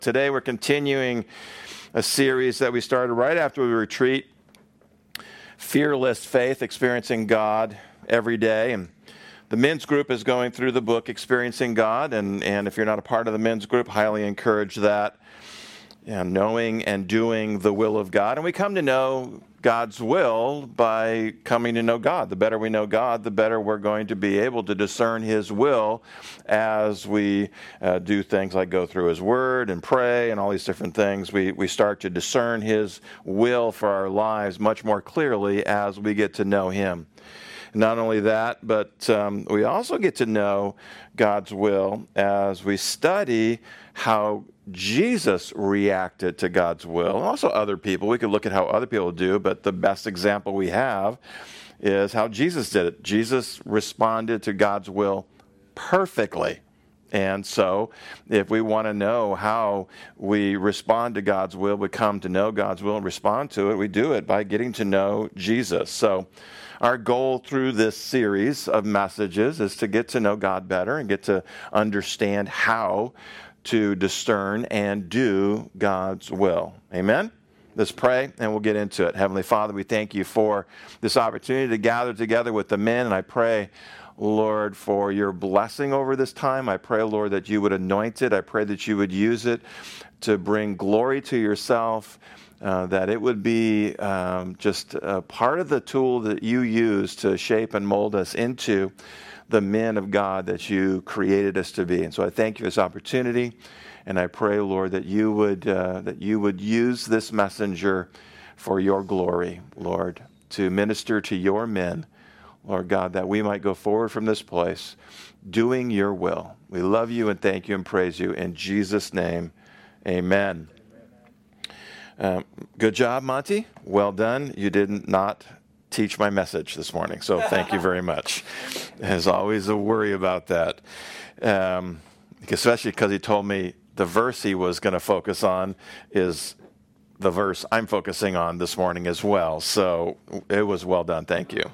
Today we're continuing a series that we started right after we retreat, Fearless Faith, Experiencing God Every Day. And the men's group is going through the book, Experiencing God. And if you're not a part of the men's group, highly encourage that. And knowing and doing the will of God. And we come to know God's will by coming to know God. The better we know God, the better we're going to be able to discern His will as we do things like go through His Word and pray and all these different things. We start to discern His will for our lives much more clearly as we get to know Him. Not only that, but we also get to know God's will as we study how Jesus reacted to God's will. And also other people. We could look at how other people do, but the best example we have is how Jesus did it. Jesus responded to God's will perfectly. And so if we want to know how we respond to God's will, we come to know God's will and respond to it, we do it by getting to know Jesus. So our goal through this series of messages is to get to know God better and get to understand how to discern and do God's will. Amen? Let's pray and we'll get into it. Heavenly Father, we thank you for this opportunity to gather together with the men, and I pray, Lord, for your blessing over this time. I pray, Lord, that you would anoint it. I pray that you would use it to bring glory to yourself, that it would be just a part of the tool that you use to shape and mold us into the men of God that you created us to be. And so I thank you for this opportunity, and I pray, Lord, that you would use this messenger for your glory, Lord, to minister to your men, Lord God, that we might go forward from this place doing your will. We love you and thank you and praise you. In Jesus' name, amen. Good job, Monty. Well done. You did not teach my message this morning, so thank you very much. There's always a worry about that, especially because he told me the verse he was going to focus on is the verse I'm focusing on this morning as well, so it was well done. Thank you.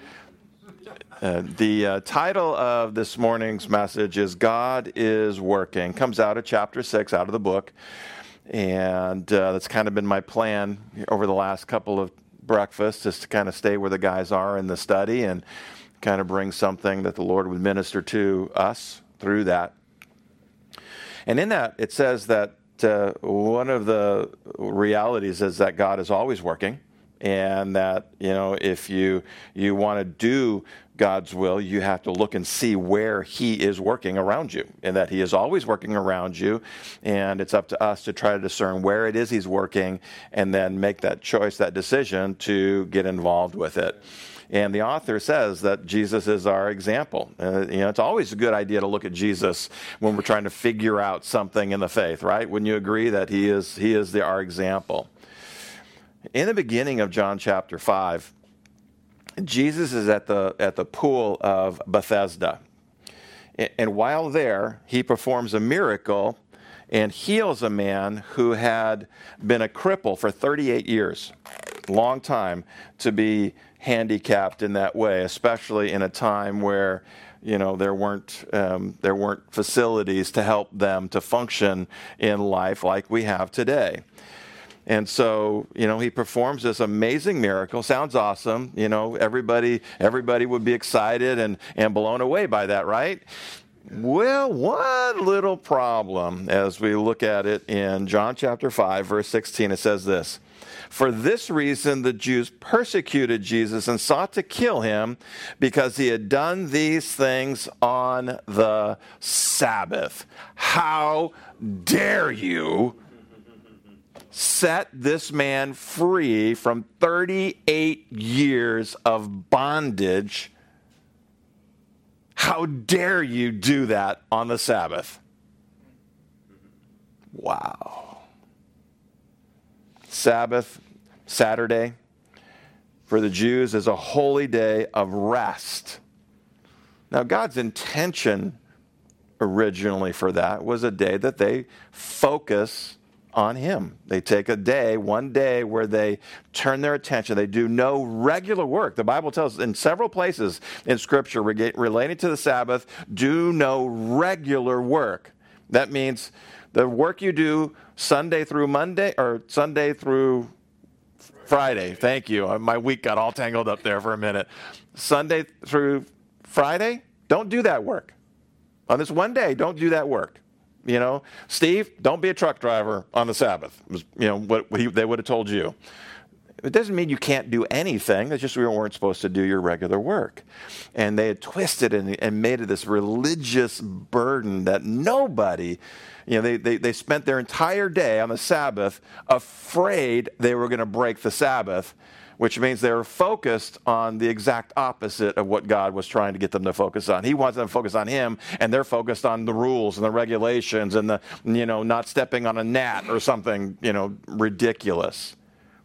The title of this morning's message is God is Working. Comes out of chapter 6, out of the book, and that's kind of been my plan over the last couple of breakfasts, is to kind of stay where the guys are in the study and kind of bring something that the Lord would minister to us through that. And in that, it says that one of the realities is that God is always working, and that, if you want to do God's will, you have to look and see where He is working around you, and that He is always working around you, and it's up to us to try to discern where it is He's working and then make that choice, that decision to get involved with it. And the author says that Jesus is our example. It's always a good idea to look at Jesus when we're trying to figure out something in the faith, right? Wouldn't you agree that He is our example? In the beginning of John chapter 5, Jesus is at the pool of Bethesda. And while there, He performs a miracle and heals a man who had been a cripple for 38 years. Long time to be handicapped in that way, especially in a time where there weren't facilities to help them to function in life like we have today. And so, He performs this amazing miracle. Sounds awesome. Everybody would be excited and blown away by that, right? Well, one little problem as we look at it in John chapter 5, verse 16, it says this: "For this reason the Jews persecuted Jesus and sought to kill Him, because He had done these things on the Sabbath." How dare you set this man free from 38 years of bondage? How dare you do that on the Sabbath? Wow. Sabbath, Saturday, for the Jews is a holy day of rest. Now, God's intention originally for that was a day that they focus on Him. They take one day where they turn their attention. They do no regular work. The Bible tells us in several places in Scripture relating to the Sabbath, do no regular work. That means The work you do Sunday through Monday, or Sunday through Friday. Thank you. My week got all tangled up there for a minute. Sunday through Friday, don't do that work. On this one day, don't do that work. Steve, don't be a truck driver on the Sabbath. What they would have told you. It doesn't mean you can't do anything. It's just we weren't supposed to do your regular work. And they had twisted and made it this religious burden that nobody, they spent their entire day on the Sabbath afraid they were going to break the Sabbath, which means they were focused on the exact opposite of what God was trying to get them to focus on. He wants them to focus on Him, and they're focused on the rules and the regulations and the, not stepping on a gnat or something, ridiculous.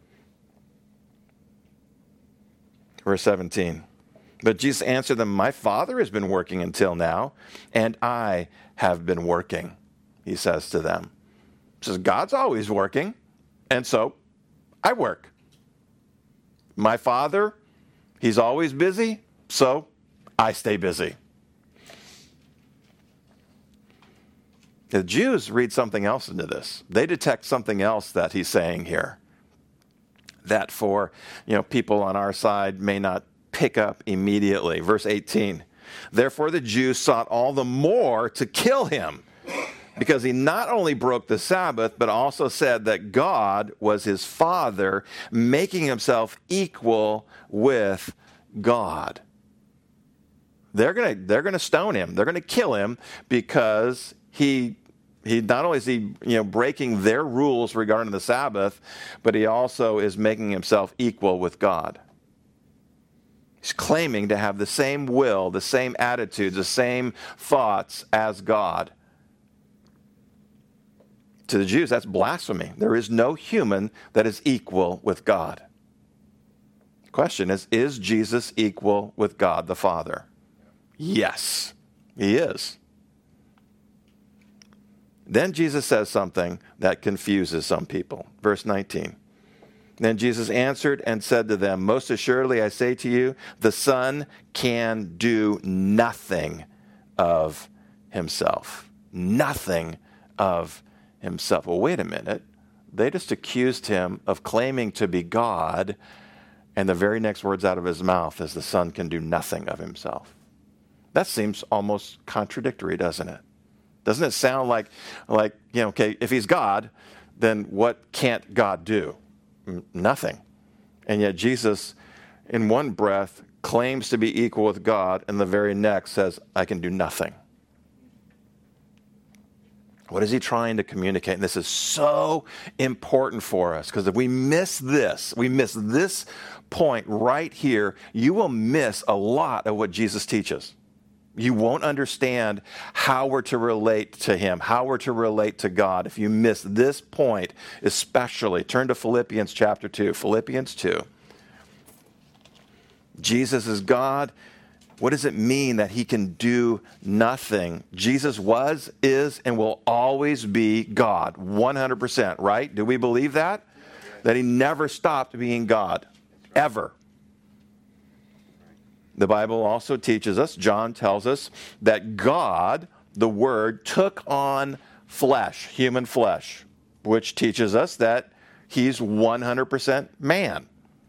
Verse 17. But Jesus answered them, my Father has been working until now, and I have been working, he says to them. He says, God's always working, and so I work. My Father, he's always busy, so I stay busy. The Jews read something else into this. They detect something else that he's saying here that for people on our side may not pick up immediately. Verse 18, therefore the Jews sought all the more to kill him, because he not only broke the Sabbath, but also said that God was his Father, making himself equal with God. They're gonna stone him. They're gonna kill him because he not only is he breaking their rules regarding the Sabbath, but he also is making himself equal with God. He's claiming to have the same will, the same attitudes, the same thoughts as God. To the Jews, that's blasphemy. There is no human that is equal with God. The question is Jesus equal with God the Father? Yes, he is. Then Jesus says something that confuses some people. Verse 19. Then Jesus answered and said to them, most assuredly I say to you, the Son can do nothing of himself. Nothing of himself. Well, wait a minute. They just accused him of claiming to be God, and the very next words out of his mouth is the Son can do nothing of himself. That seems almost contradictory, doesn't it? Doesn't it sound like, okay, if he's God, then what can't God do? Nothing. And yet Jesus, in one breath, claims to be equal with God, and the very next says, I can do nothing. What is he trying to communicate? And this is so important for us, because if we miss this point right here, you will miss a lot of what Jesus teaches. You won't understand how we're to relate to him, how we're to relate to God. If you miss this point, especially, turn to Philippians chapter 2. Philippians 2. Jesus is God. What does it mean that he can do nothing? Jesus was, is, and will always be God. 100%, right? Do we believe that? That he never stopped being God. Ever. The Bible also teaches us, John tells us, that God, the Word, took on flesh, human flesh, which teaches us that he's 100% man.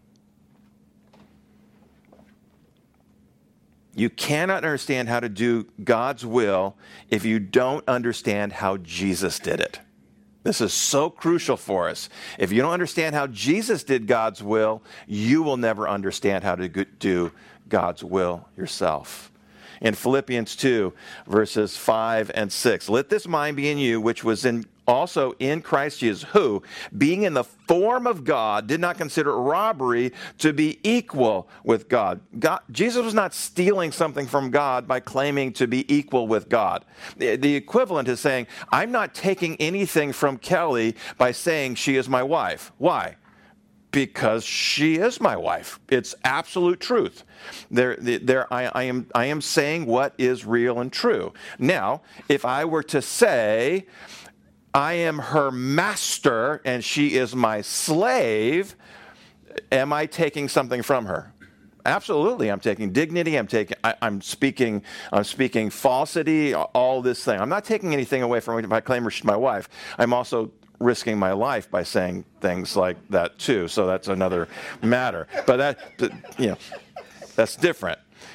You cannot understand how to do God's will if you don't understand how Jesus did it. This is so crucial for us. If you don't understand how Jesus did God's will, you will never understand how to do God's will yourself. In Philippians 2, verses 5 and 6, let this mind be in you, which was also in Christ Jesus, who, being in the form of God, did not consider robbery to be equal with God. Jesus was not stealing something from God by claiming to be equal with God. The equivalent is saying, I'm not taking anything from Kelly by saying she is my wife. Why? Because she is my wife. It's absolute truth. I am saying what is real and true. Now, if I were to say, I am her master and she is my slave, am I taking something from her? Absolutely, I'm taking dignity. I'm speaking falsity. All this thing. I'm not taking anything away from if I claim she's my wife. I'm also risking my life by saying things like that too. So that's another matter. But that's different.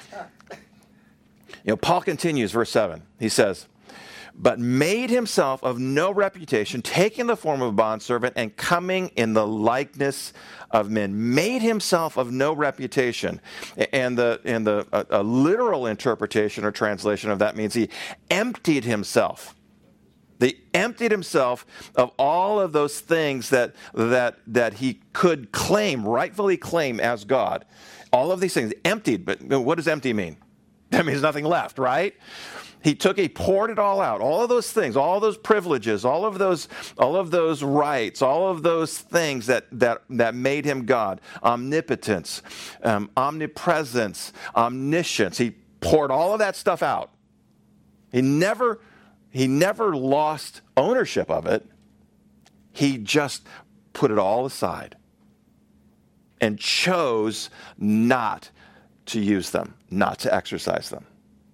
Paul continues, verse 7. He says, but made himself of no reputation, taking the form of a bondservant and coming in the likeness of men. Made himself of no reputation. And a literal interpretation or translation of that means he emptied himself. He emptied himself of all of those things that he could rightfully claim as God. All of these things, emptied. But what does empty mean? That means nothing left, right? He poured it all out. All of those things, all of those privileges, all of those rights, all of those things that made him God. Omnipotence, omnipresence, omniscience. He poured all of that stuff out. He never lost ownership of it. He just put it all aside and chose not to use them, not to exercise them.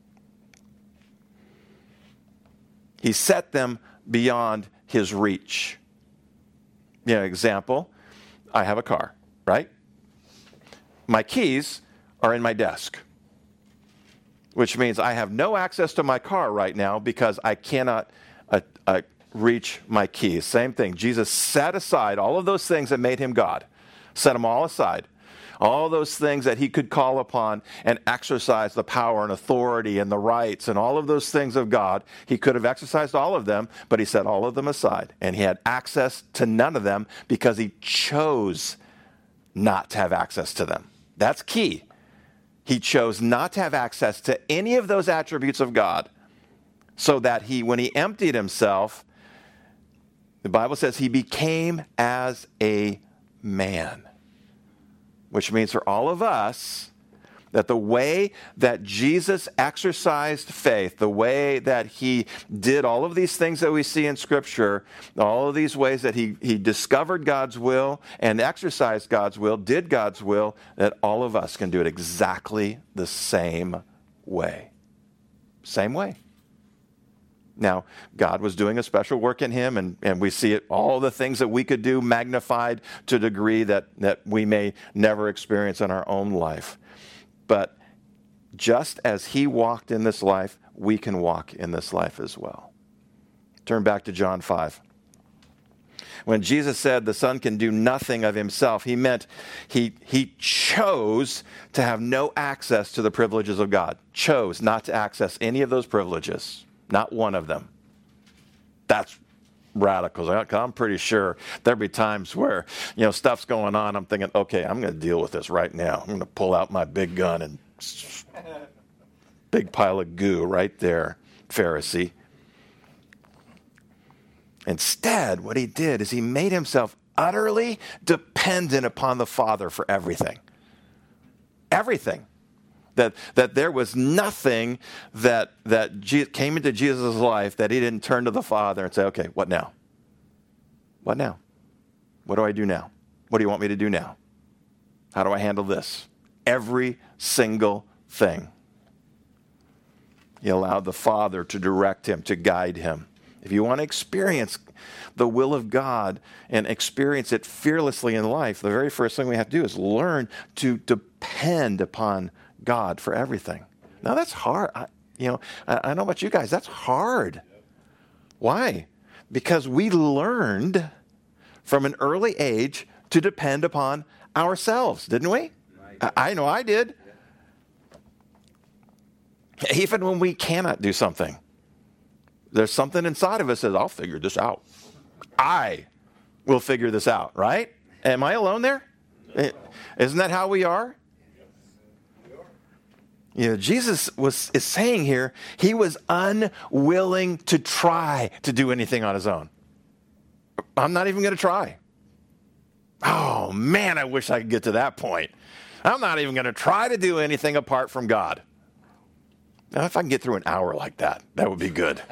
He set them beyond his reach. Example, I have a car, right? My keys are in my desk, which means I have no access to my car right now because I cannot reach my keys. Same thing. Jesus set aside all of those things that made him God, set them all aside. All those things that he could call upon and exercise the power and authority and the rights and all of those things of God. He could have exercised all of them, but he set all of them aside. And he had access to none of them because he chose not to have access to them. That's key. He chose not to have access to any of those attributes of God so that when he emptied himself, the Bible says he became as a man. Which means for all of us, that the way that Jesus exercised faith, the way that he did all of these things that we see in Scripture, all of these ways that he discovered God's will and exercised God's will, did God's will, that all of us can do it exactly the same way. Same way. Now, God was doing a special work in him, and we see it, all the things that we could do magnified to a degree that we may never experience in our own life. But just as he walked in this life, we can walk in this life as well. Turn back to John 5. When Jesus said the Son can do nothing of himself, he meant he chose to have no access to the privileges of God. Chose not to access any of those privileges. Not one of them. That's radical. I'm pretty sure there'll be times where, stuff's going on. I'm thinking, okay, I'm going to deal with this right now. I'm going to pull out my big gun and big pile of goo right there, Pharisee. Instead, what he did is he made himself utterly dependent upon the Father for everything. Everything. That there was nothing that came into Jesus' life that he didn't turn to the Father and say, okay, what now? What now? What do I do now? What do you want me to do now? How do I handle this? Every single thing. He allowed the Father to direct him, to guide him. If you want to experience the will of God and experience it fearlessly in life, the very first thing we have to do is learn to depend upon God for everything. Now that's hard. I don't know about you guys. That's hard. Why? Because we learned from an early age to depend upon ourselves, didn't we? I know I did. Even when we cannot do something, there's something inside of us that says, I'll figure this out. I will figure this out, right? Am I alone there? Isn't that how we are? Jesus is saying here, he was unwilling to try to do anything on his own. I'm not even going to try. Oh, man, I wish I could get to that point. I'm not even going to try to do anything apart from God. Now, if I can get through an hour like that, that would be good.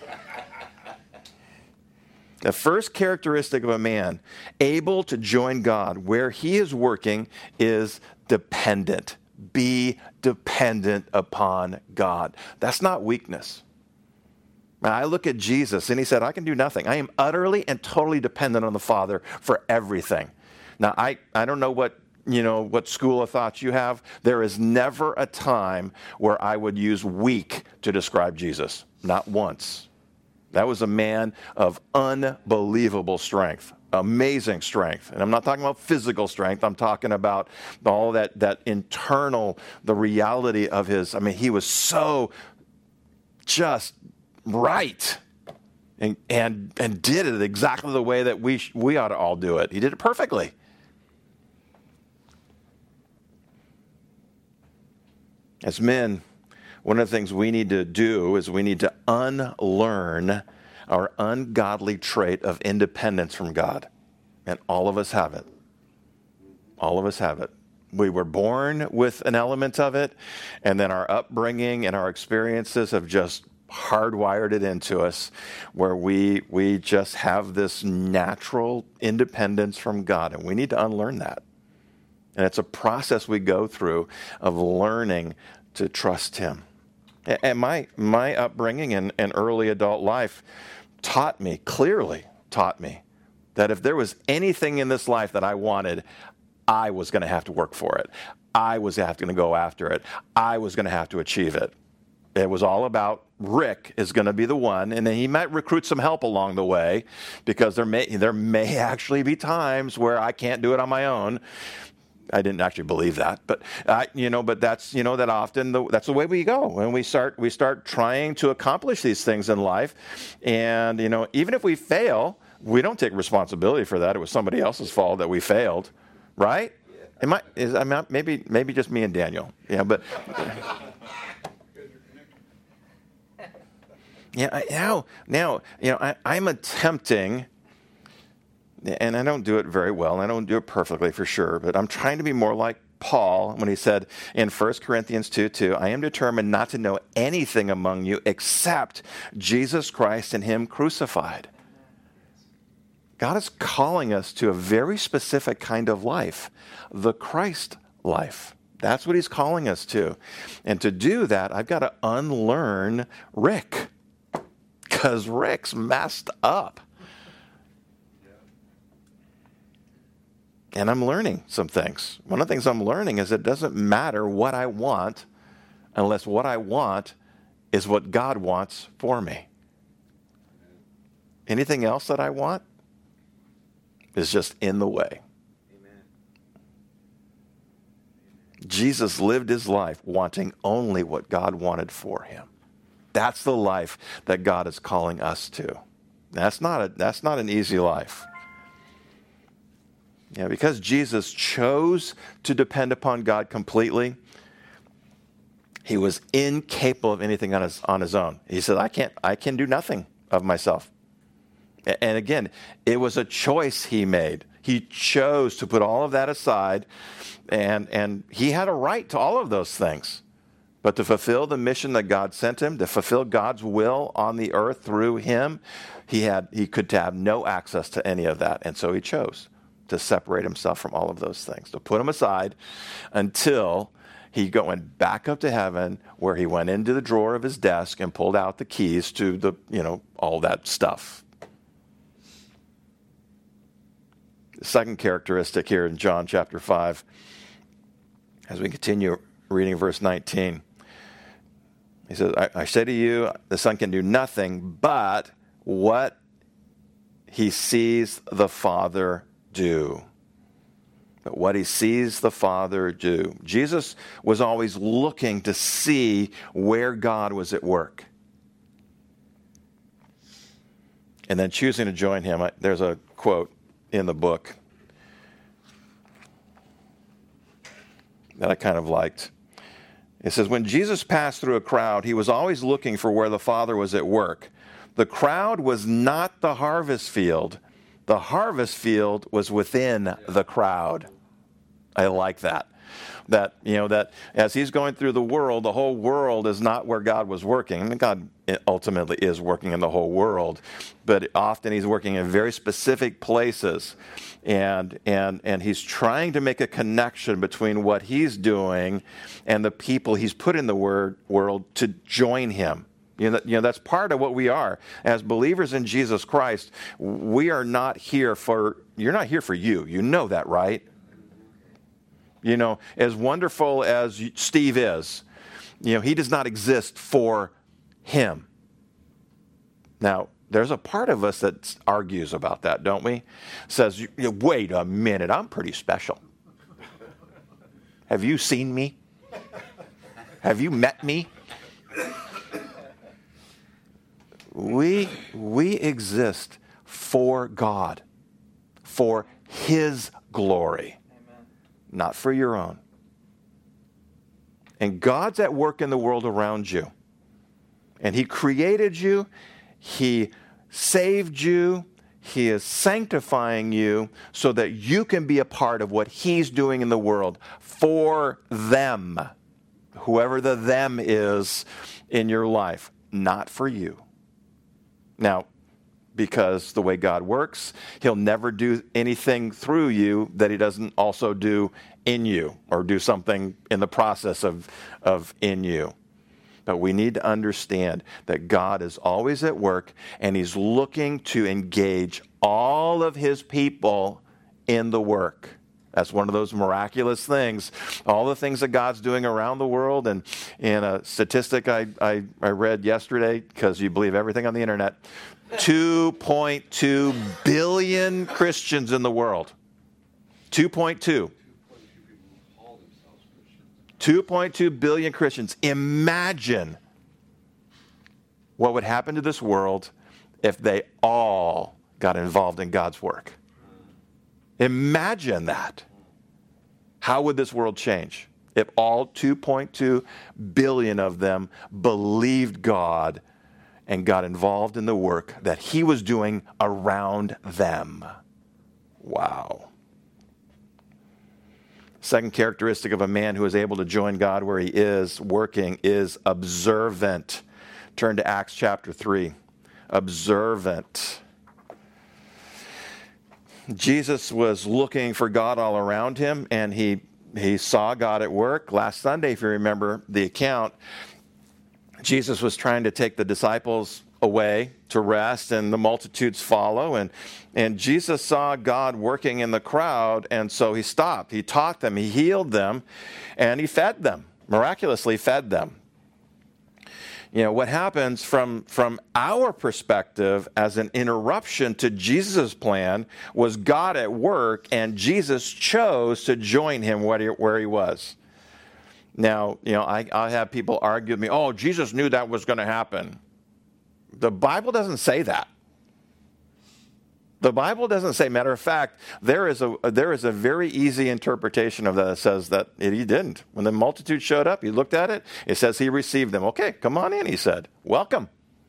The first characteristic of a man able to join God where he is working is dependent. be dependent upon God. That's not weakness. Now, I look at Jesus, and he said, I can do nothing. I am utterly and totally dependent on the Father for everything. Now, I don't know what school of thoughts you have. There is never a time where I would use weak to describe Jesus. Not once. That was a man of unbelievable strength, amazing strength. And I'm not talking about physical strength. I'm talking about all that internal, the reality of his. I mean, he was so just right and did it exactly the way that we ought to all do it. He did it perfectly. As men, one of the things we need to do is we need to unlearn our ungodly trait of independence from God. And all of us have it. All of us have it. We were born with an element of it, and then our upbringing and our experiences have just hardwired it into us, where we just have this natural independence from God, and we need to unlearn that. And it's a process we go through of learning to trust him. And my upbringing and early adult life clearly taught me, that if there was anything in this life that I wanted, I was going to have to work for it. I was going to go after it. I was going to have to achieve it. It was all about Rick is going to be the one, and then he might recruit some help along the way, because there may actually be times where I can't do it on my own. I didn't actually believe that, but that's that often that's the way we go, and we start trying to accomplish these things in life, and even if we fail, we don't take responsibility for that. It was somebody else's fault that we failed, right? Yeah. Maybe just me and Daniel, but. Yeah, now, I'm attempting, and I don't do it very well, and I don't do it perfectly for sure, but I'm trying to be more like Paul when he said in 1 Corinthians 2:2, I am determined not to know anything among you except Jesus Christ and him crucified. God is calling us to a very specific kind of life, the Christ life. That's what he's calling us to. And to do that, I've got to unlearn Rick. Because Rick's messed up. And I'm learning some things. One of the things I'm learning is it doesn't matter what I want unless what I want is what God wants for me. Anything else that I want is just in the way. Amen. Jesus lived his life wanting only what God wanted for him. That's the life that God is calling us to. That's not an easy life. Because Jesus chose to depend upon God completely, he was incapable of anything on his own. He said, I can do nothing of myself. And again, it was a choice he made. He chose to put all of that aside, and he had a right to all of those things. But to fulfill the mission that God sent him, to fulfill God's will on the earth through him, he could have no access to any of that. And so he chose to separate himself from all of those things, to put them aside until he went back up to heaven, where he went into the drawer of his desk and pulled out the keys to all that stuff. The second characteristic here in John chapter 5, as we continue reading verse 19, he says, I say to you, the Son can do nothing but what he sees the Father do. But what he sees the Father do. Jesus was always looking to see where God was at work. And then choosing to join him. There's a quote in the book that I kind of liked. It says, when Jesus passed through a crowd, he was always looking for where the Father was at work. The crowd was not the harvest field. The harvest field was within the crowd. I like that. That, that as he's going through the world, the whole world is not where God was working. I mean, God ultimately is working in the whole world, but often he's working in very specific places. And he's trying to make a connection between what he's doing and the people he's put in the world to join him. That's part of what we are. As believers in Jesus Christ, we are not here you're not here for you. You know that, right? As wonderful as Steve is, he does not exist for him. Now, there's a part of us that argues about that, don't we? Says, wait a minute, I'm pretty special. Have you seen me? Have you met me? We exist for God, for his glory. Not for your own. And God's at work in the world around you. And he created you. He saved you. He is sanctifying you so that you can be a part of what he's doing in the world for them. Whoever the them is in your life, not for you. Now, because the way God works, he'll never do anything through you that he doesn't also do in you or do something in the process of in you. But we need to understand that God is always at work and he's looking to engage all of his people in the work. That's one of those miraculous things. All the things that God's doing around the world. And in a statistic I read yesterday, because you believe everything on the internet, 2.2 billion Christians in the world. 2.2. 2.2 billion Christians. Imagine what would happen to this world if they all got involved in God's work. Imagine that. How would this world change if all 2.2 billion of them believed God and got involved in the work that he was doing around them? Wow. Second characteristic of a man who is able to join God where he is working is observant. Turn to Acts chapter 3. Observant. Jesus was looking for God all around him, and he saw God at work. Last Sunday, if you remember the account, Jesus was trying to take the disciples away to rest, and the multitudes follow. And Jesus saw God working in the crowd, and so he stopped. He taught them, he healed them, and he fed them, miraculously fed them. What happens from our perspective as an interruption to Jesus' plan was God at work, and Jesus chose to join him where he was. Now, I have people argue with me, oh, Jesus knew that was going to happen. The Bible doesn't say that. The Bible doesn't say. Matter of fact, there is a very easy interpretation of that says that he didn't. When the multitude showed up, he looked at it. It says he received them. Okay, come on in, he said. Welcome.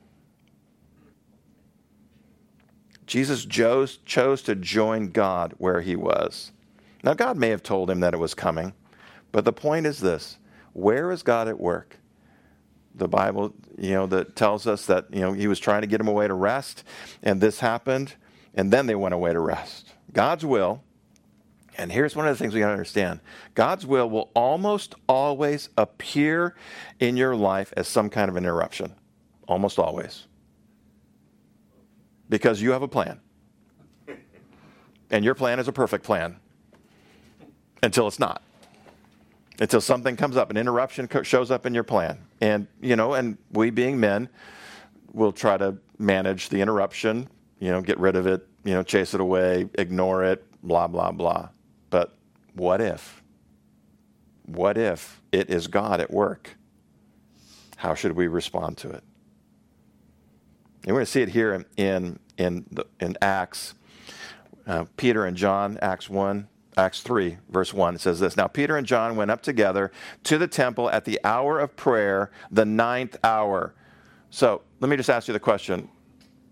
Jesus chose to join God where he was. Now, God may have told him that it was coming, but the point is this. Where is God at work? The Bible, that tells us that, he was trying to get him away to rest, and this happened. And then they went away to rest. God's will, and here's one of the things we got to understand. God's will almost always appear in your life as some kind of an interruption. Almost always. Because you have a plan. And your plan is a perfect plan. Until it's not. Until something comes up, an interruption shows up in your plan. And, and we being men will try to manage the interruption, get rid of it, chase it away, ignore it, blah, blah, blah. But what if? What if it is God at work? How should we respond to it? And we're going to see it here in Acts. Peter and John, Acts 3, verse 1, it says this. Now Peter and John went up together to the temple at the hour of prayer, the 9th hour. So let me just ask you the question.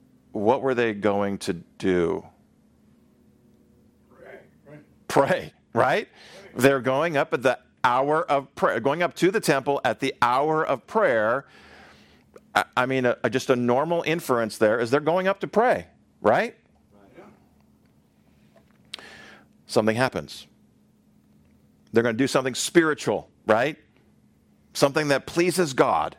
What were they going to do? Pray. right? They're going up at the hour of prayer, going up to the temple at the hour of prayer. I mean, just a normal inference there is they're going up to pray, right? Something happens. They're going to do something spiritual, right? Something that pleases God.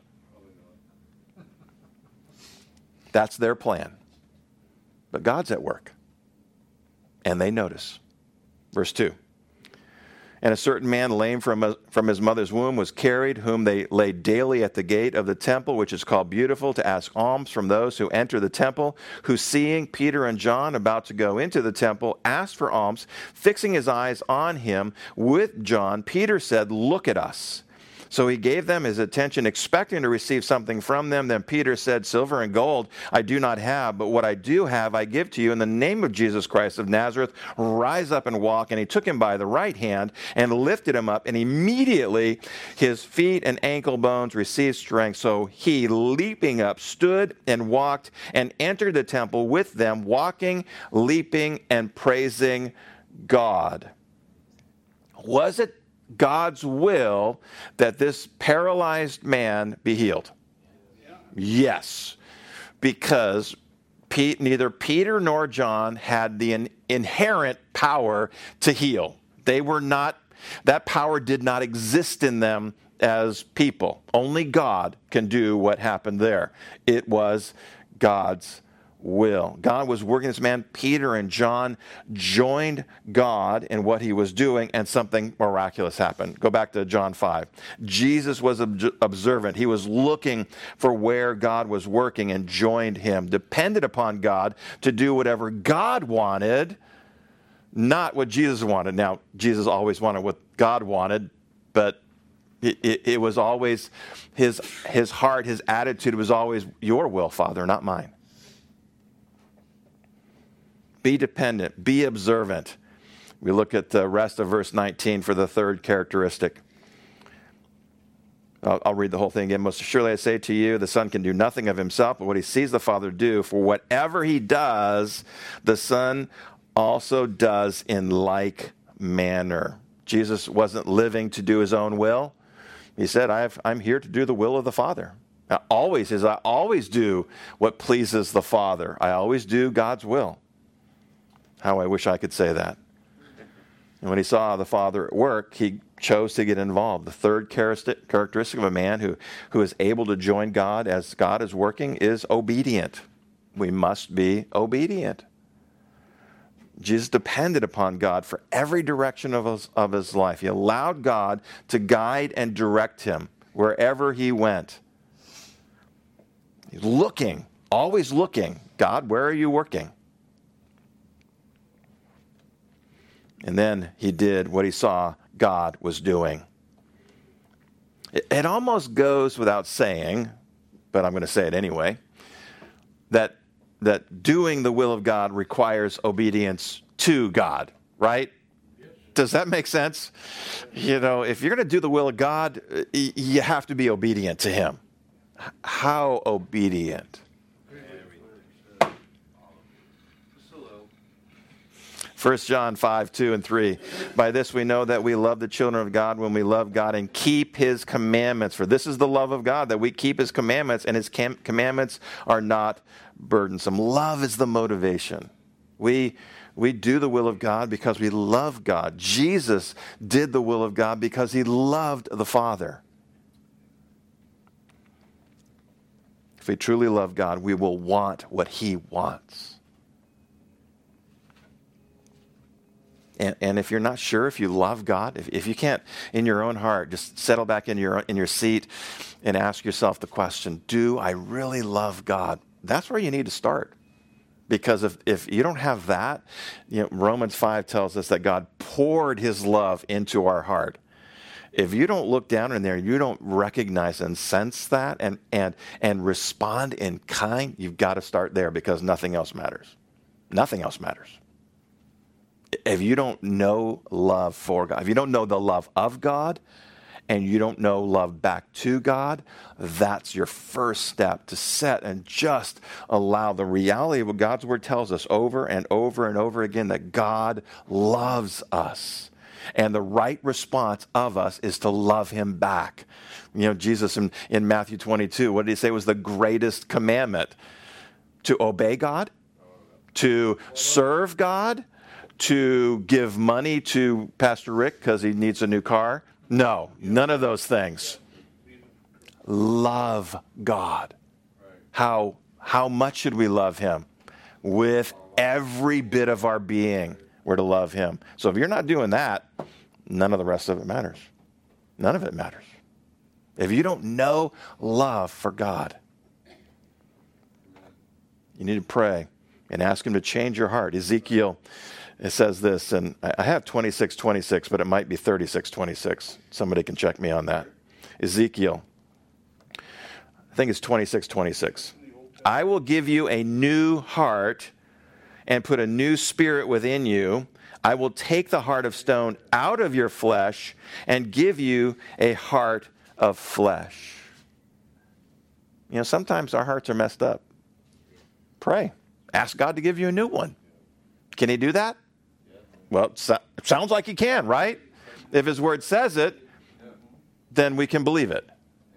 That's their plan. But God's at work. And they notice. Verse 2. And a certain man lame from his mother's womb was carried, whom they laid daily at the gate of the temple, which is called Beautiful, to ask alms from those who enter the temple, who, seeing Peter and John about to go into the temple, asked for alms. Fixing his eyes on him with John, Peter said, "Look at us." So he gave them his attention, expecting to receive something from them. Then Peter said, "Silver and gold I do not have, but what I do have I give to you. In the name of Jesus Christ of Nazareth, rise up and walk." And he took him by the right hand and lifted him up, and immediately his feet and ankle bones received strength. So he, leaping up, stood and walked and entered the temple with them, walking, leaping, and praising God. Was it God's will that this paralyzed man be healed? Yeah. Yes, because neither Peter nor John had the inherent power to heal. They were not, that power did not exist in them as people. Only God can do what happened there. It was God's will. God was working this man. Peter and John joined God in what he was doing, and something miraculous happened. Go back to John 5. Jesus was observant. He was looking for where God was working and joined him, depended upon God to do whatever God wanted, not what Jesus wanted. Now, Jesus always wanted what God wanted, but it was always his heart, his attitude was always, "Your will, Father, not mine." Be dependent. Be observant. We look at the rest of verse 19 for the third characteristic. I'll read the whole thing again. "Most surely I say to you, the Son can do nothing of himself, but what he sees the Father do. For whatever he does, the Son also does in like manner." Jesus wasn't living to do his own will. He said, I'm here to do the will of the Father. I always do what pleases the Father. I always do God's will. How I wish I could say that. And when he saw the Father at work, he chose to get involved. The third characteristic of a man who is able to join God as God is working is obedient. We must be obedient. Jesus depended upon God for every direction of his life. He allowed God to guide and direct him wherever he went. He's looking, always looking. God, where are you working? And then he did what he saw God was doing. It almost goes without saying, but I'm going to say it anyway, that doing the will of God requires obedience to God, right? Yes. Does that make sense? You know, if you're going to do the will of God, you have to be obedient to him. How obedient? 1 John 5, 2 and 3. "By this we know that we love the children of God when we love God and keep his commandments. For this is the love of God, that we keep his commandments, and his commandments are not burdensome." Love is the motivation. We do the will of God because we love God. Jesus did the will of God because he loved the Father. If we truly love God, we will want what he wants. And if you're not sure if you love God, if you can't in your own heart just settle back in your seat and ask yourself the question, do I really love God? That's where you need to start. Because if you don't have that, Romans 5 tells us that God poured his love into our heart. If you don't look down in there, you don't recognize and sense that and respond in kind, you've got to start there, because nothing else matters. Nothing else matters. If you don't know love for God, if you don't know the love of God, and you don't know love back to God, that's your first step to set and just allow the reality of what God's word tells us over and over and over again, that God loves us. And the right response of us is to love him back. Jesus in Matthew 22, what did he say was the greatest commandment? To obey God? To serve God? To give money to Pastor Rick because he needs a new car? No, none of those things. Love God. How much should we love him? With every bit of our being, we're to love him. So if you're not doing that, none of the rest of it matters. None of it matters. If you don't know love for God, you need to pray and ask him to change your heart. Ezekiel, it says this, and I have 26:26, but it might be 36:26. Somebody can check me on that. Ezekiel, I think it's 26:26. I will give you a new heart and put a new spirit within you. I will take the heart of stone out of your flesh and give you a heart of flesh. Sometimes our hearts are messed up. Pray. Ask God to give you a new one. Can he do that? Well, it sounds like he can, right? If his word says it, then we can believe it.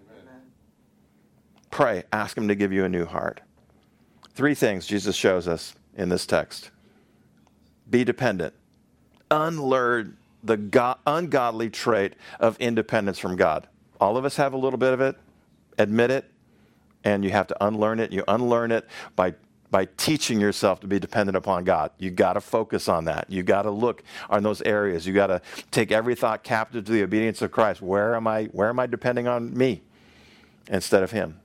Pray. Ask him to give you a new heart. 3 things Jesus shows us in this text. Be dependent. Unlearn the ungodly trait of independence from God. All of us have a little bit of it. Admit it. And you have to unlearn it. You unlearn it by teaching yourself to be dependent upon God. You got to focus on that. You got to look on those areas. You got to take every thought captive to the obedience of Christ. Where am I depending on me instead of him?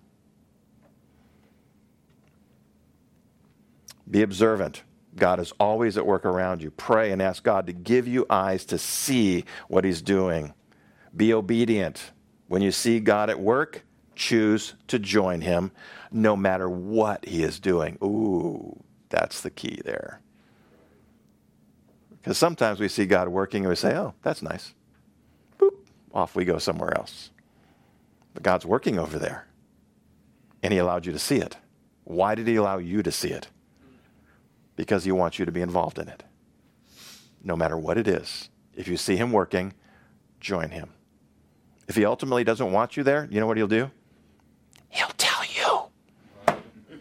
Be observant. God is always at work around you. Pray and ask God to give you eyes to see what he's doing. Be obedient. When you see God at work, choose to join him no matter what he is doing. Ooh, that's the key there. Because sometimes we see God working and we say, oh, that's nice. Boop, off we go somewhere else. But God's working over there. And he allowed you to see it. Why did he allow you to see it? Because he wants you to be involved in it. No matter what it is. If you see him working, join him. If he ultimately doesn't want you there, you know what he'll do? He'll tell you.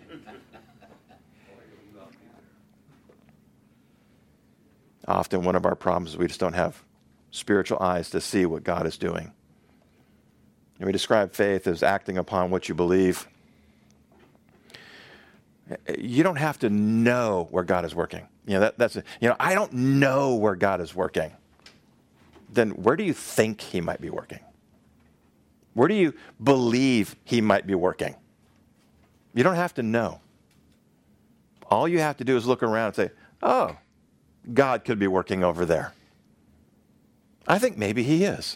Often one of our problems is we just don't have spiritual eyes to see what God is doing. And we describe faith as acting upon what you believe. You don't have to know where God is working. I don't know where God is working. Then where do you think he might be working? Where do you believe he might be working? You don't have to know. All you have to do is look around and say, oh, God could be working over there. I think maybe he is.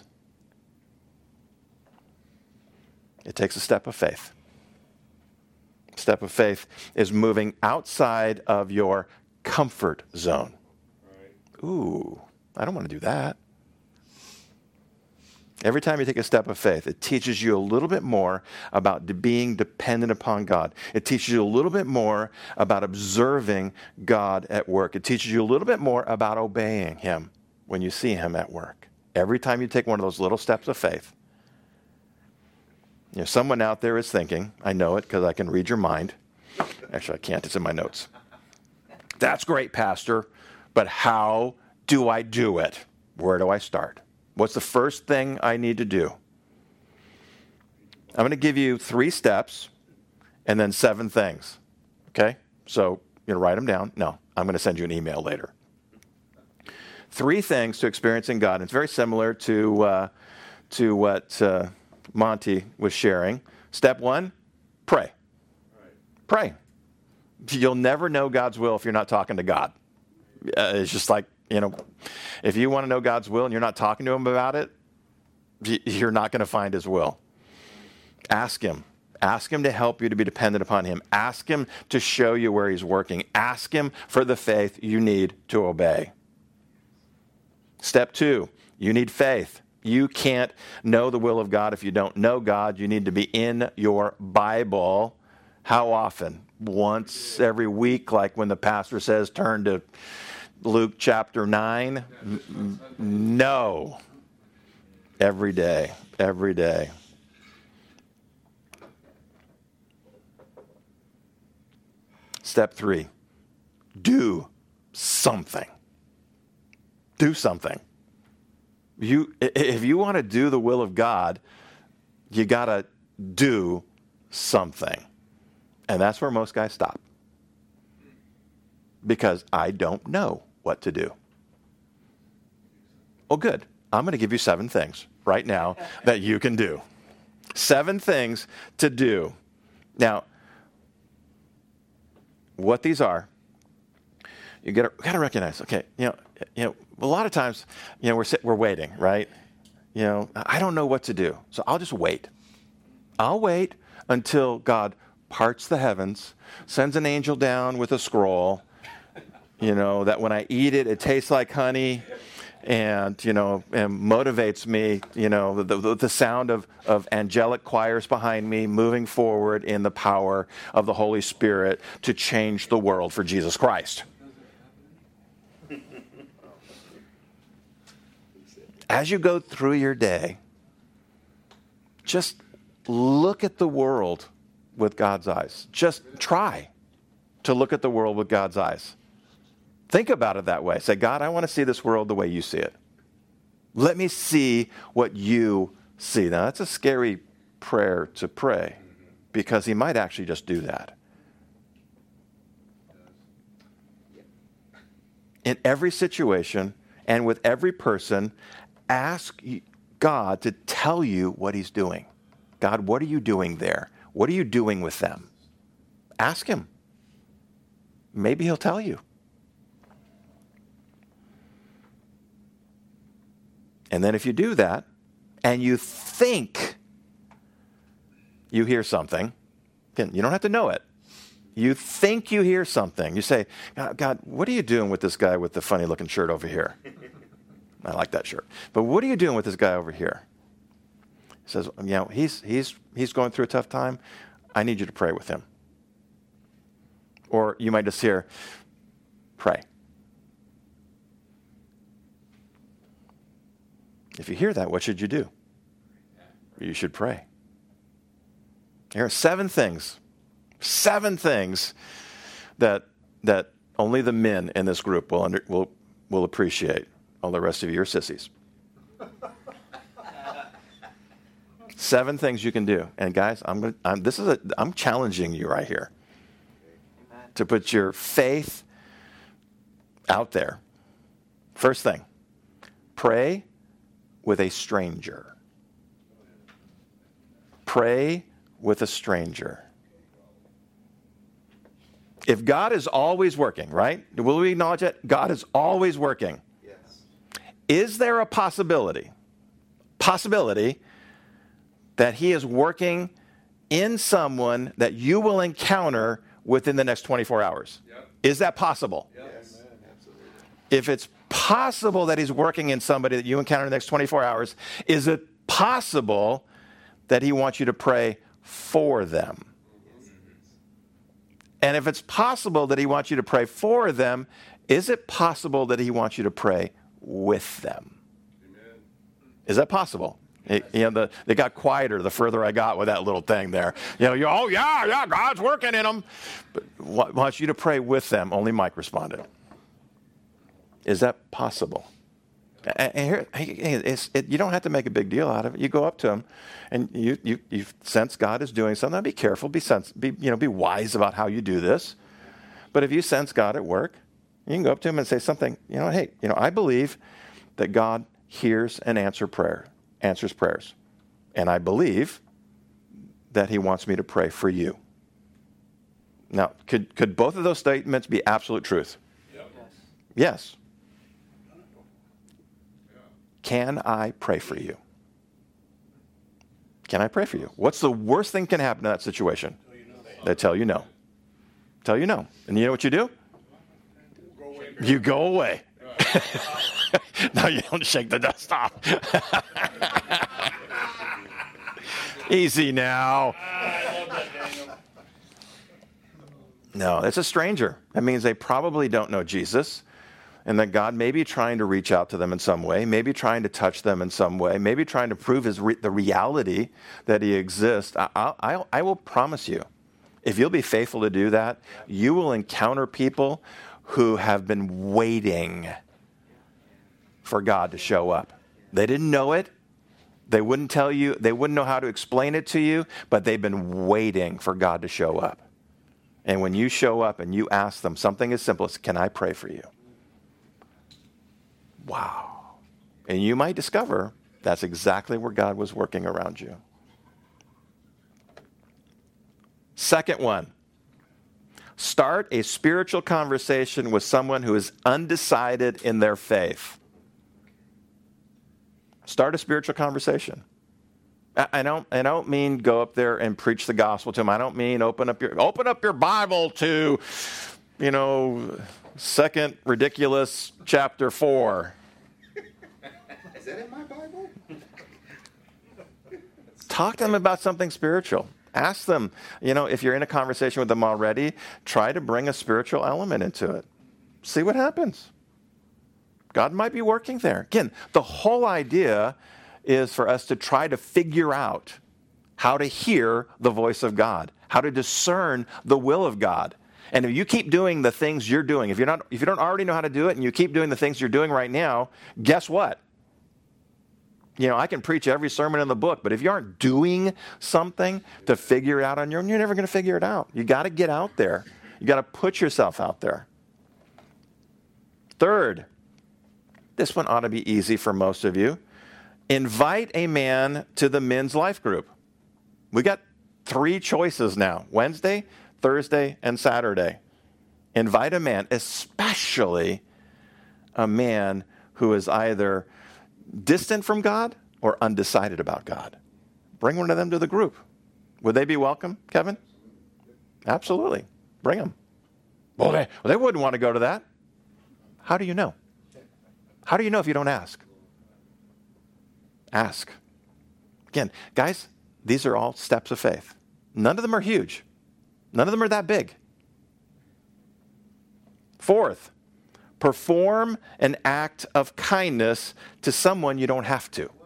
It takes a step of faith. Step of faith is moving outside of your comfort zone. Right. Ooh, I don't want to do that. Every time you take a step of faith, it teaches you a little bit more about being dependent upon God. It teaches you a little bit more about observing God at work. It teaches you a little bit more about obeying him when you see him at work. Every time you take one of those little steps of faith, someone out there is thinking, I know it because I can read your mind. Actually, I can't. It's in my notes. That's great, Pastor, but how do I do it? Where do I start? What's the first thing I need to do? I'm going to give you 3 steps and then 7 things. Okay? So, write them down. No, I'm going to send you an email later. 3 things to experiencing God. And it's very similar to what Monty was sharing. Step 1, pray. Pray. You'll never know God's will if you're not talking to God. It's just like, if you want to know God's will and you're not talking to him about it, you're not going to find his will. Ask him. Ask him to help you to be dependent upon him. Ask him to show you where he's working. Ask him for the faith you need to obey. Step 2, you need faith. You can't know the will of God if you don't know God. You need to be in your Bible. How often? Once every week, like when the pastor says, turn to Luke chapter 9? No. Every day. Every day. Step 3. Do something. Do something. If you want to do the will of God, you got to do something. And that's where most guys stop. Because I don't know what to do. Oh, good. I'm going to give you 7 things right now that you can do. 7 things to do. Now, what these are, you got to recognize. Okay, you know, a lot of times, we're waiting, right? I don't know what to do, so I'll just wait. I'll wait until God parts the heavens, sends an angel down with a scroll, that when I eat it, it tastes like honey, and motivates me, the sound of angelic choirs behind me moving forward in the power of the Holy Spirit to change the world for Jesus Christ. As you go through your day, just look at the world with God's eyes. Just try to look at the world with God's eyes. Think about it that way. Say, God, I want to see this world the way you see it. Let me see what you see. Now, that's a scary prayer to pray because he might actually just do that. In every situation and with every person, ask God to tell you what he's doing. God, what are you doing there? What are you doing with them? Ask him. Maybe he'll tell you. And then if you do that, and you think you hear something, again, you don't have to know it. You think you hear something. You say, God, what are you doing with this guy with the funny-looking shirt over here? I like that shirt. But what are you doing with this guy over here? He says, he's going through a tough time. I need you to pray with him. Or you might just hear, pray. If you hear that, what should you do? You should pray. Here are 7 things. 7 things that only the men in this group will appreciate. All the rest of you are sissies. 7 things you can do. And guys, I'm challenging you right here to put your faith out there. First thing, pray with a stranger. Pray with a stranger. If God is always working, right? Will we acknowledge that? God is always working. Yes. Is there a possibility that he is working in someone that you will encounter within the next 24 hours? Yep. Is that possible? Yes. Absolutely. If it's possible that he's working in somebody that you encounter in the next 24 hours, is it possible that he wants you to pray for them? And if it's possible that he wants you to pray for them, is it possible that he wants you to pray with them? Amen. Is that possible? They got quieter the further I got with that little thing there. God's working in them. But wants you to pray with them. Only Mike responded. Is that possible? And here, you don't have to make a big deal out of it. You go up to him, and you sense God is doing something. Be careful. Be wise about how you do this. But if you sense God at work, you can go up to him and say something. Hey, I believe that God hears and answers prayers, and I believe that he wants me to pray for you. Now, could both of those statements be absolute truth? Yep. Yes. Can I pray for you? Can I pray for you? What's the worst thing can happen in that situation? They tell you no. Tell you no. And you know what you do? You go away. No, you don't shake the dust off. Easy now. No, it's a stranger. That means they probably don't know Jesus. and that God may be trying to reach out to them in some way, maybe trying to touch them in some way, maybe trying to prove the reality that he exists, I will promise you, if you'll be faithful to do that, you will encounter people who have been waiting for God to show up. They didn't know it. They wouldn't tell you. They wouldn't know how to explain it to you, but they've been waiting for God to show up. And when you show up and you ask them something as simple as, can I pray for you? Wow. And you might discover that's exactly where God was working around you. Second one, start a spiritual conversation with someone who is undecided in their faith. Start a spiritual conversation. I don't mean go up there and preach the gospel to them. I don't mean open up your Bible to, Second Ridiculous chapter 4. Is that in my Bible? Talk to them about something spiritual. Ask them, if you're in a conversation with them already, try to bring a spiritual element into it. See what happens. God might be working there. Again, the whole idea is for us to try to figure out how to hear the voice of God, how to discern the will of God. And if you keep doing the things you're doing, if you don't already know how to do it and you keep doing the things you're doing right now, guess what? I can preach every sermon in the book, but if you aren't doing something to figure it out on your own, you're never going to figure it out. You got to get out there. You got to put yourself out there. Third, this one ought to be easy for most of you. Invite a man to the men's life group. We got 3 choices now: Wednesday, Thursday, and Saturday. Invite a man, especially a man who is either distant from God or undecided about God. Bring one of them to the group. Would they be welcome, Kevin? Absolutely. Bring them. Well, they wouldn't want to go to that. How do you know? How do you know if you don't ask? Ask. Again, guys, these are all steps of faith. None of them are huge. None of them are that big. Fourth, perform an act of kindness to someone you don't have to.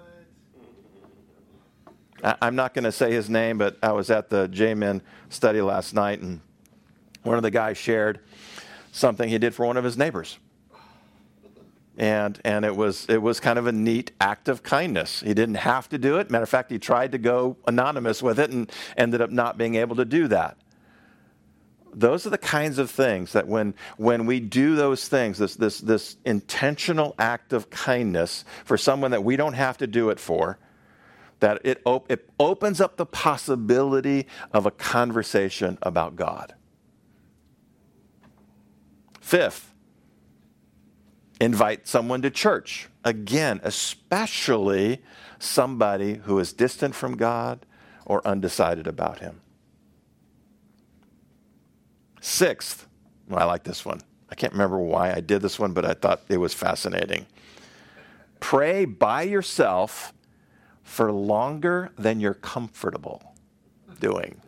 I'm not going to say his name, but I was at the J-Men study last night, and one of the guys shared something he did for one of his neighbors. And it was kind of a neat act of kindness. He didn't have to do it. Matter of fact, he tried to go anonymous with it and ended up not being able to do that. Those are the kinds of things that when we do those things, this intentional act of kindness for someone that we don't have to do it for, that it opens up the possibility of a conversation about God. Fifth, invite someone to church. Again, especially somebody who is distant from God or undecided about him. Sixth, I like this one. I can't remember why I did this one, but I thought it was fascinating. Pray by yourself for longer than you're comfortable doing.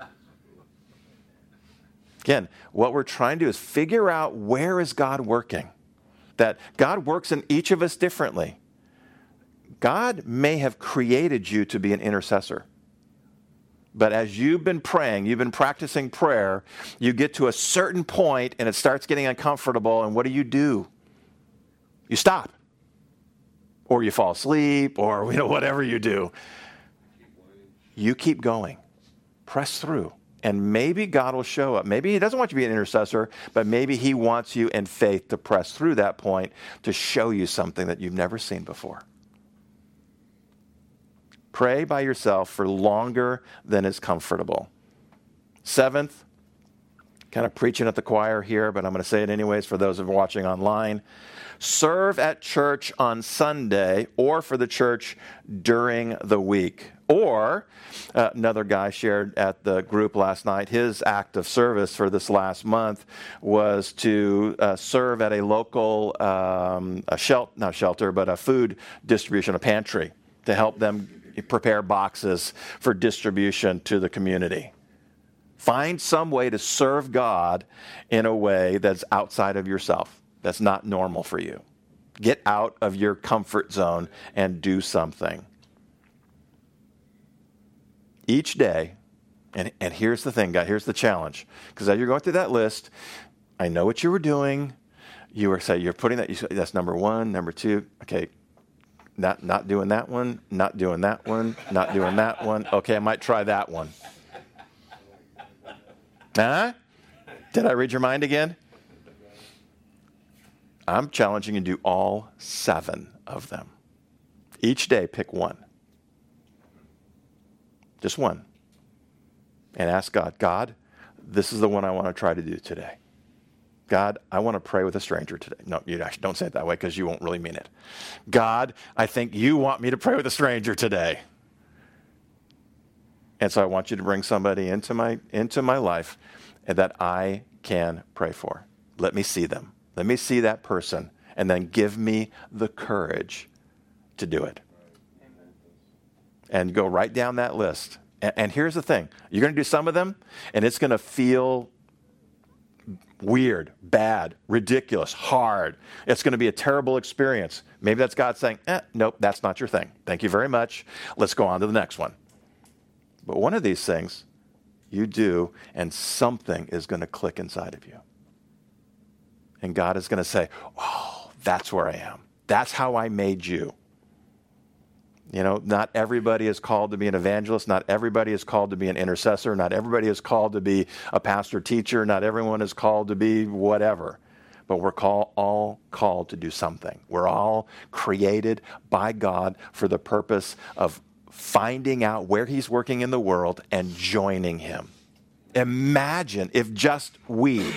Again, what we're trying to do is figure out, where is God working? That God works in each of us differently. God may have created you to be an intercessor. But as you've been praying, you've been practicing prayer, you get to a certain point and it starts getting uncomfortable, and what do? You stop. Or you fall asleep, or whatever you do. You keep going. Press through. And maybe God will show up. Maybe he doesn't want you to be an intercessor, but maybe he wants you in faith to press through that point to show you something that you've never seen before. Pray by yourself for longer than is comfortable. Seventh, kind of preaching at the choir here, but I'm going to say it anyways for those who are watching online. Serve at church on Sunday or for the church during the week. Or another guy shared at the group last night, his act of service for this last month was to serve at a local not shelter, but a food distribution, a pantry, to help them prepare boxes for distribution to the community. Find some way to serve God in a way that's outside of yourself. That's not normal for you. Get out of your comfort zone and do something. Each day, and here's the thing, God, here's the challenge. Because as you're going through that list, I know what you were doing. You were saying, you're putting that, that's number one, number two. Okay, not doing that one, not doing that one, not doing that one. Okay, I might try that one. Huh? Did I read your mind again? I'm challenging you to do all 7 of them. Each day, pick one. Just one. And ask God, God, this is the one I want to try to do today. God, I want to pray with a stranger today. No, you actually don't say it that way because you won't really mean it. God, I think you want me to pray with a stranger today. And so I want you to bring somebody into my life that I can pray for. Let me see them. Let me see that person, and then give me the courage to do it. And go right down that list. And here's the thing. You're going to do some of them, and it's going to feel weird, bad, ridiculous, hard. It's going to be a terrible experience. Maybe that's God saying, nope, that's not your thing. Thank you very much. Let's go on to the next one. But one of these things you do, and something is going to click inside of you. And God is going to say, oh, that's where I am. That's how I made you. You know, not everybody is called to be an evangelist. Not everybody is called to be an intercessor. Not everybody is called to be a pastor teacher. Not everyone is called to be whatever. But we're all called to do something. We're all created by God for the purpose of finding out where he's working in the world and joining him. Imagine if just we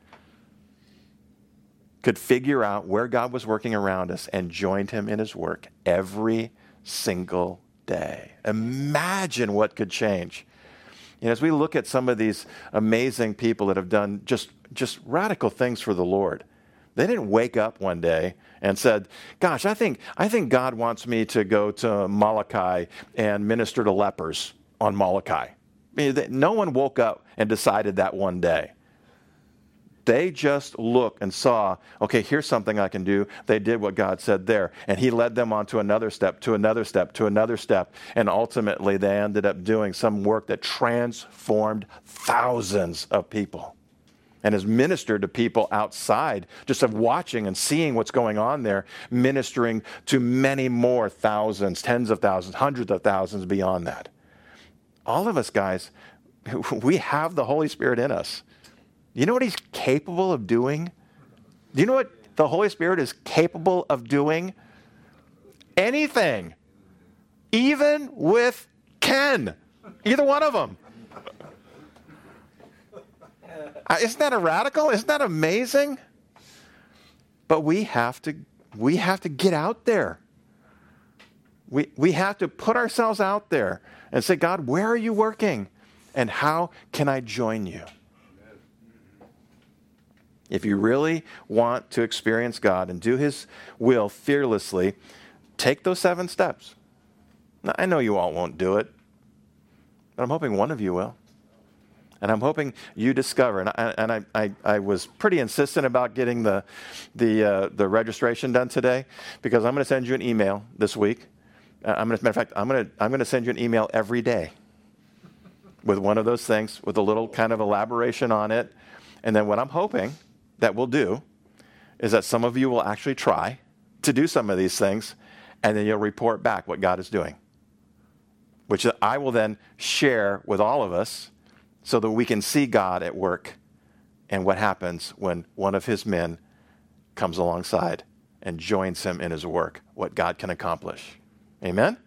could figure out where God was working around us and joined him in his work every single day. Imagine what could change. You know, as we look at some of these amazing people that have done just radical things for the Lord, they didn't wake up one day and said, gosh, I think God wants me to go to Molokai and minister to lepers on Molokai. I mean, no one woke up and decided that one day. They just looked and saw, okay, here's something I can do. They did what God said there. And he led them on to another step, to another step, to another step. And ultimately, they ended up doing some work that transformed thousands of people and has ministered to people outside, just of watching and seeing what's going on there, ministering to many more thousands, tens of thousands, hundreds of thousands beyond that. All of us, guys, we have the Holy Spirit in us. You know what he's capable of doing? Do you know what the Holy Spirit is capable of doing? Anything. Even with Ken. Either one of them. Isn't that a radical? Isn't that amazing? But we have to get out there. We have to put ourselves out there and say, God, where are you working? And how can I join you? If you really want to experience God and do his will fearlessly, take those 7 steps. Now, I know you all won't do it, but I'm hoping one of you will. And I'm hoping you discover, and I was pretty insistent about getting the registration done today, because I'm going to send you an email this week. I'm going to send you an email every day with one of those things, with a little kind of elaboration on it. And then what I'm hoping that we'll do is that some of you will actually try to do some of these things, and then you'll report back what God is doing, which I will then share with all of us so that we can see God at work and what happens when one of his men comes alongside and joins him in his work, what God can accomplish. Amen?